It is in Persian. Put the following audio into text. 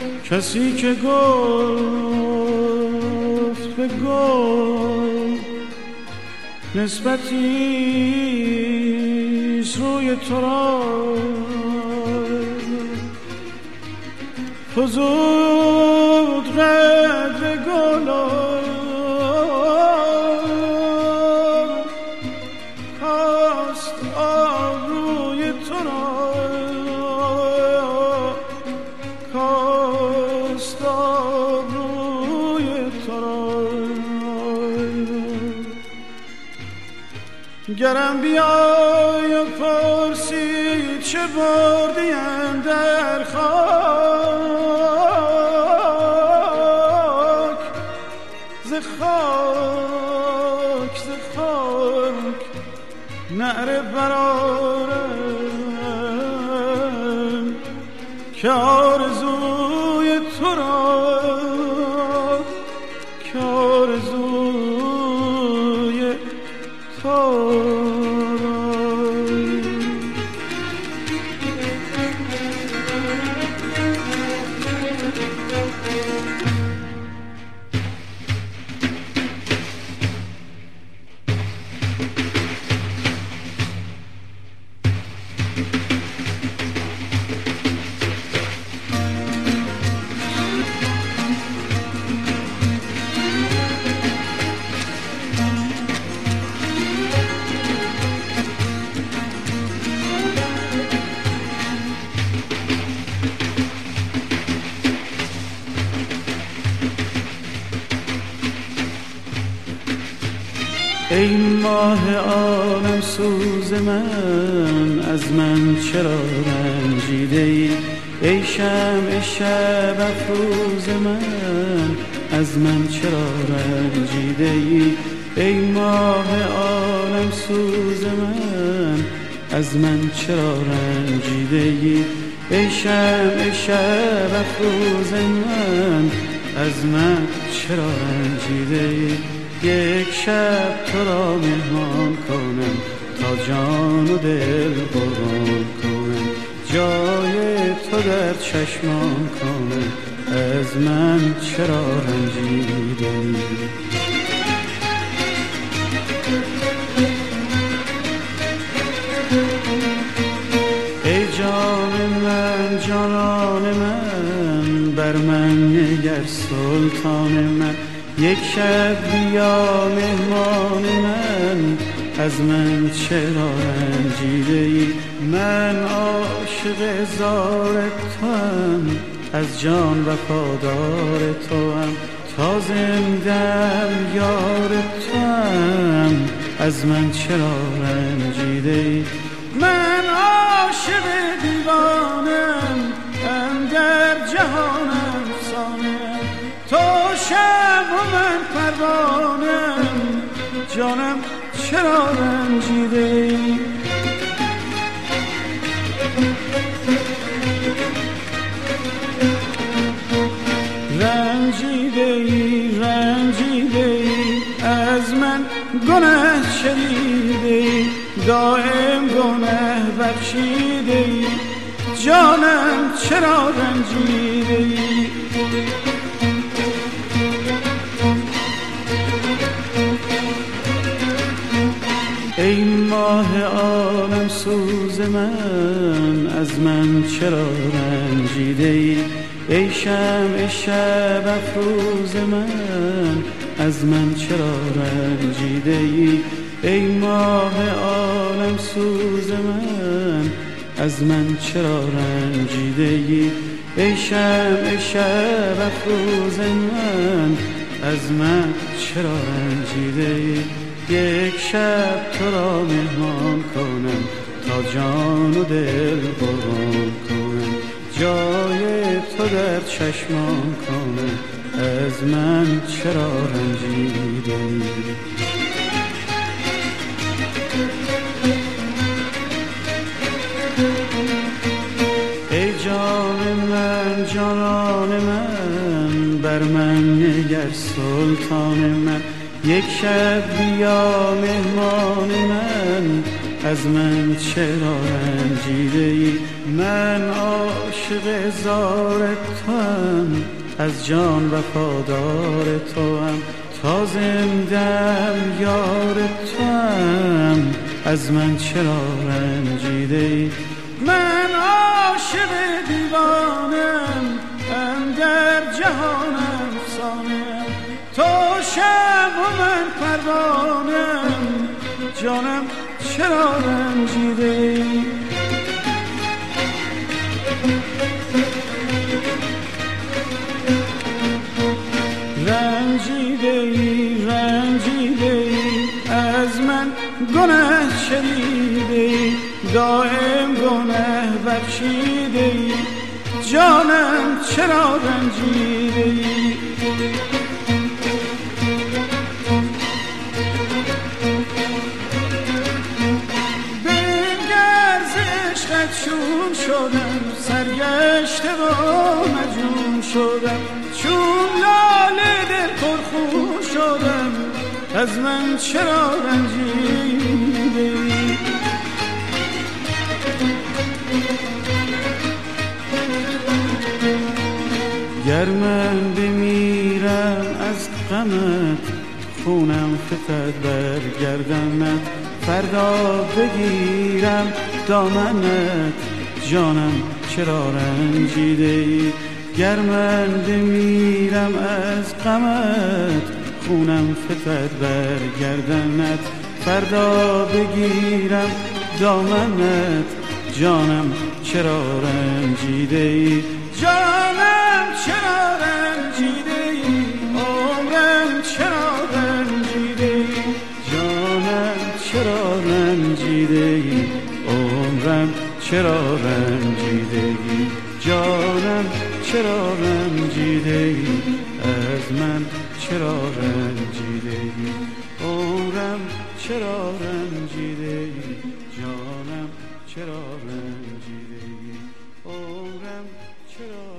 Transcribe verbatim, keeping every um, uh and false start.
کسی که گفت به گل نسبتیست روی تو را فزود قدر گل کاست آبروی تو را کاست آبروی تو را گرم بیای و پرسی چه بردیم در خاک ز خاک ز خاک نعره برآرم که آرزوی تو را که آرزوی تو ای ماه عالم سوز من از من چرا رنجیده ای ای شمع شب افروز من از من چرا رنجیده ای ای ماه عالم سوز من از من چرا رنجیده ای ای شمع شب افروز من از من چرا رنجیده ای یک شب تو را مهمان کنم تا جان و دل قربان کنم جای تو در چشمان کنم از من چرا رنجیده ای ای جان من جانان من بر من نگر سلطان من یک شب بیا مهمان من از من چرا رنجیده ای من عاشق زار توام از جان وفادار توام تا زندم یار توام از من چرا رنجیده ای من عاشق دیوانم اندر جهان افسانه تو شب و من پروانم جانم چرا رنجیده ای رنجیده ای رنجیده ای از من گناه شدیده ای دائم گناه بخشیده ای جانم چرا رنجیده ای ای ماه عالم سوز من از من چرا رنجیده ای ای شمع شب افروز من از من چرا رنجیده ای ای ماه عالم سوز من از من چرا رنجیده ای ای شمع شب افروز من از من چرا رنجیده ای یک شب تو را مهمان کنم تا جان و دل قربان کنم جای تو در چشمان کنم از من چرا رنجیده ای ای جان من جانان من بر من نگر سلطان من یک شب بیا مهمان من از من چرا رنجیده ای؟ من عاشق زار توام، از جان وفادار توام، تا زندم یار توام، از من چرا رنجیده ای؟ من عاشق دیوانم، اندر جهان افسانه‌ام، تو شمع و من پروانه‌ام، جانم چرا رنجیده ای؟ رنجیده ای رنجیده ای از من گناه شدیده ای، دائم گناه بخشیده ای، جانم چرا رنجیده ای؟ بنگر ز عشقت چون شدم، سرگشته و مجنون شدم، چون لاله دل پرخون شدم، از من چرا رنجیده ای؟ گر من بمیرم از غمت، خونم فتد بر گردنت، فردا بگیرم دامنت، جانم چرا رنجیده ای؟ گر من بمیرم از غمت، خونم فتد بر گردنت، فردا بگیرم دامنت، جانم چرا رنجیده ای؟ جانم چرا رنجیده ای؟ عمرم چرا رنجیده ای؟ جانم چرا رنجیده ای؟ عمرم چرا رنجیده ای؟ جانم چرا رنجیده ای؟ از من چرا رنجیده ای؟ عمرم چرا رنجیده ای؟ جانم چرا رنجیده ای؟ عمرم چرا